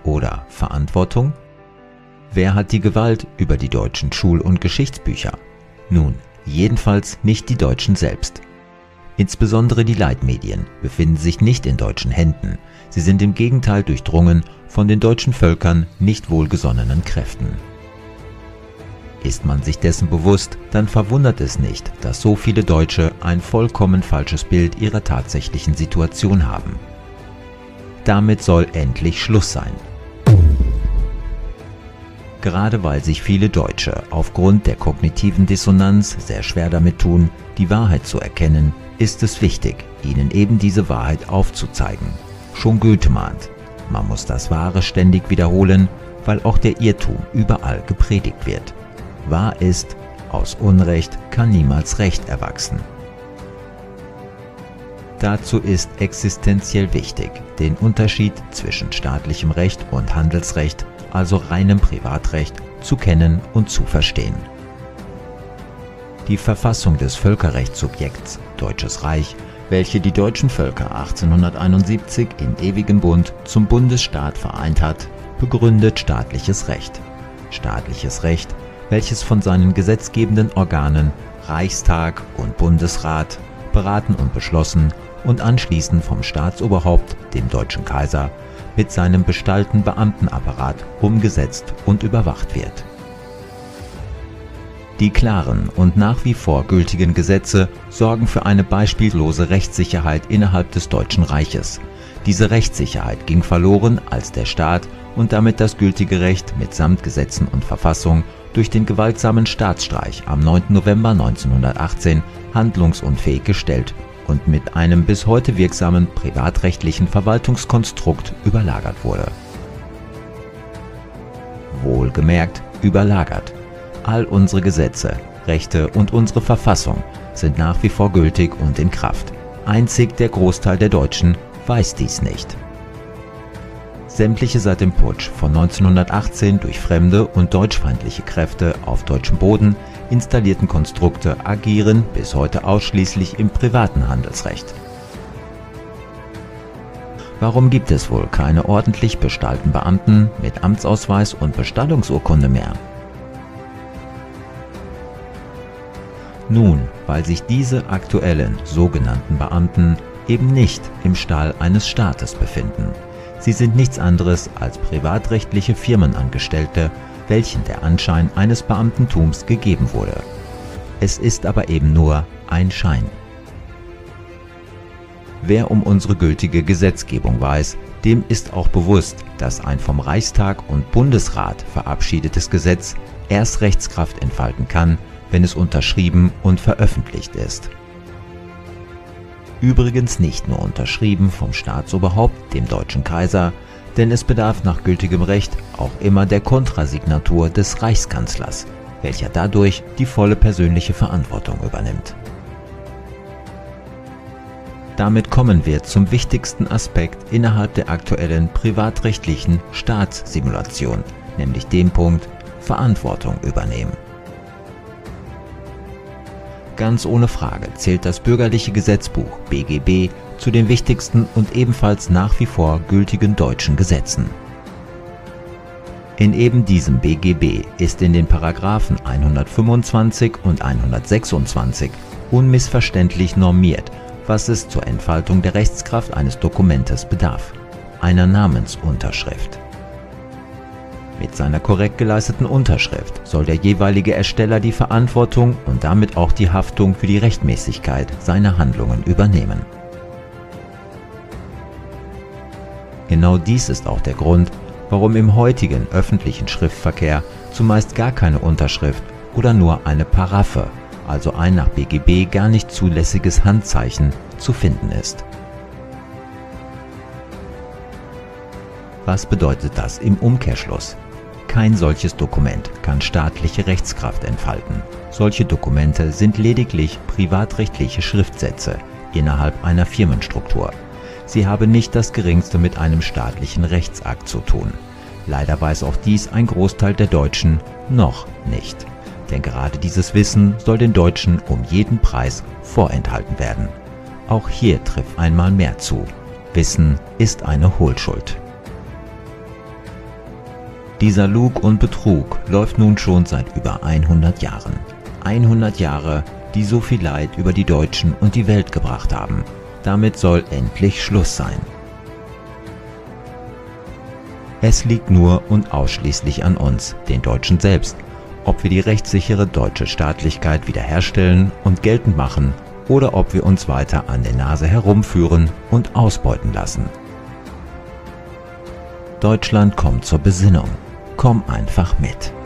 oder Verantwortung? Wer hat die Gewalt über die deutschen Schul- und Geschichtsbücher? Nun, jedenfalls nicht die Deutschen selbst. Insbesondere die Leitmedien befinden sich nicht in deutschen Händen. Sie sind im Gegenteil durchdrungen von den deutschen Völkern nicht wohlgesonnenen Kräften. Ist man sich dessen bewusst, dann verwundert es nicht, dass so viele Deutsche ein vollkommen falsches Bild ihrer tatsächlichen Situation haben. Damit soll endlich Schluss sein. Gerade weil sich viele Deutsche aufgrund der kognitiven Dissonanz sehr schwer damit tun, die Wahrheit zu erkennen, ist es wichtig, ihnen eben diese Wahrheit aufzuzeigen. Schon Goethe mahnt, man muss das Wahre ständig wiederholen, weil auch der Irrtum überall gepredigt wird. Wahr ist, aus Unrecht kann niemals Recht erwachsen. Dazu ist existenziell wichtig, den Unterschied zwischen staatlichem Recht und Handelsrecht, also reinem Privatrecht, zu kennen und zu verstehen. Die Verfassung des Völkerrechtssubjekts Deutsches Reich, welche die deutschen Völker 1871 in ewigem Bund zum Bundesstaat vereint hat, begründet staatliches Recht. Staatliches Recht, welches von seinen gesetzgebenden Organen Reichstag und Bundesrat beraten und beschlossen und anschließend vom Staatsoberhaupt, dem deutschen Kaiser, mit seinem bestallten Beamtenapparat umgesetzt und überwacht wird. Die klaren und nach wie vor gültigen Gesetze sorgen für eine beispiellose Rechtssicherheit innerhalb des Deutschen Reiches. Diese Rechtssicherheit ging verloren, als der Staat und damit das gültige Recht mitsamt Gesetzen und Verfassung durch den gewaltsamen Staatsstreich am 9. November 1918 handlungsunfähig gestellt und mit einem bis heute wirksamen privatrechtlichen Verwaltungskonstrukt überlagert wurde. Wohlgemerkt überlagert. All unsere Gesetze, Rechte und unsere Verfassung sind nach wie vor gültig und in Kraft. Einzig der Großteil der Deutschen weiß dies nicht. Sämtliche seit dem Putsch von 1918 durch fremde und deutschfeindliche Kräfte auf deutschem Boden installierten Konstrukte agieren bis heute ausschließlich im privaten Handelsrecht. Warum gibt es wohl keine ordentlich bestallten Beamten mit Amtsausweis und Bestallungsurkunde mehr? Nun, weil sich diese aktuellen sogenannten Beamten eben nicht im Stall eines Staates befinden. Sie sind nichts anderes als privatrechtliche Firmenangestellte, welchen der Anschein eines Beamtentums gegeben wurde. Es ist aber eben nur ein Schein. Wer um unsere gültige Gesetzgebung weiß, dem ist auch bewusst, dass ein vom Reichstag und Bundesrat verabschiedetes Gesetz erst Rechtskraft entfalten kann, wenn es unterschrieben und veröffentlicht ist. Übrigens nicht nur unterschrieben vom Staatsoberhaupt, dem deutschen Kaiser, denn es bedarf nach gültigem Recht auch immer der Kontrasignatur des Reichskanzlers, welcher dadurch die volle persönliche Verantwortung übernimmt. Damit kommen wir zum wichtigsten Aspekt innerhalb der aktuellen privatrechtlichen Staatssimulation, nämlich dem Punkt Verantwortung übernehmen. Ganz ohne Frage zählt das bürgerliche Gesetzbuch BGB zu den wichtigsten und ebenfalls nach wie vor gültigen deutschen Gesetzen. In eben diesem BGB ist in den Paragraphen 125 und 126 unmissverständlich normiert, was es zur Entfaltung der Rechtskraft eines Dokumentes bedarf: einer Namensunterschrift. Mit seiner korrekt geleisteten Unterschrift soll der jeweilige Ersteller die Verantwortung und damit auch die Haftung für die Rechtmäßigkeit seiner Handlungen übernehmen. Genau dies ist auch der Grund, warum im heutigen öffentlichen Schriftverkehr zumeist gar keine Unterschrift oder nur eine Paraphe, also ein nach BGB gar nicht zulässiges Handzeichen, zu finden ist. Was bedeutet das im Umkehrschluss? Kein solches Dokument kann staatliche Rechtskraft entfalten. Solche Dokumente sind lediglich privatrechtliche Schriftsätze innerhalb einer Firmenstruktur. Sie haben nicht das Geringste mit einem staatlichen Rechtsakt zu tun. Leider weiß auch dies ein Großteil der Deutschen noch nicht. Denn gerade dieses Wissen soll den Deutschen um jeden Preis vorenthalten werden. Auch hier trifft einmal mehr zu: Wissen ist eine Hohlschuld. Dieser Lug und Betrug läuft nun schon seit über 100 Jahren. 100 Jahre, die so viel Leid über die Deutschen und die Welt gebracht haben. Damit soll endlich Schluss sein. Es liegt nur und ausschließlich an uns, den Deutschen selbst, ob wir die rechtssichere deutsche Staatlichkeit wiederherstellen und geltend machen oder ob wir uns weiter an der Nase herumführen und ausbeuten lassen. Deutschland kommt zur Besinnung. Komm einfach mit.